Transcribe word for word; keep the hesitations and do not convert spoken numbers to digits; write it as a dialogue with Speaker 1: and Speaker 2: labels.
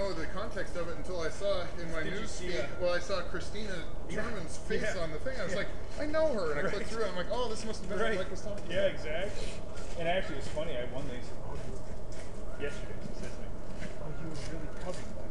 Speaker 1: know the context of it until I saw in my
Speaker 2: Did you
Speaker 1: news
Speaker 2: see
Speaker 1: feed.
Speaker 2: that?
Speaker 1: Well, I saw Christina
Speaker 2: Yeah.
Speaker 1: Truman's face
Speaker 2: Yeah.
Speaker 1: on the thing. I was
Speaker 2: Yeah.
Speaker 1: like, I know her, and I
Speaker 2: Right.
Speaker 1: clicked through. And I'm like, oh, this must have been
Speaker 2: Right.
Speaker 1: what Mike was talking
Speaker 2: Yeah,
Speaker 1: about.
Speaker 2: exactly. And actually, it's funny. I one day said, "Oh, you were yesterday." He says to me, "Oh, you were really covering